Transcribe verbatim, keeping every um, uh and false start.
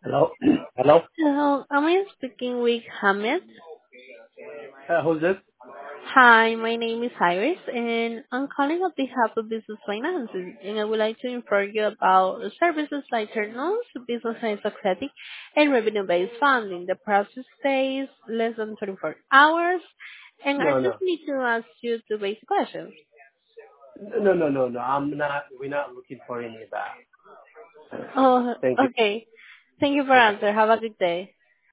Hello? Hello? Hello, am I speaking with Hamid? Uh, who's this? Hi, my name is Iris, and I'm calling on behalf of Business Finances, and I would like to inform you about services like term loans, business lines of credit, and revenue-based funding. The process takes less than twenty-four hours, and I No, just no. need to ask you two basic questions. No, no, no, no. I'm not, we're not looking for any of that. Oh, Thank you. okay. Thank you for Okay. answer. Have a good day.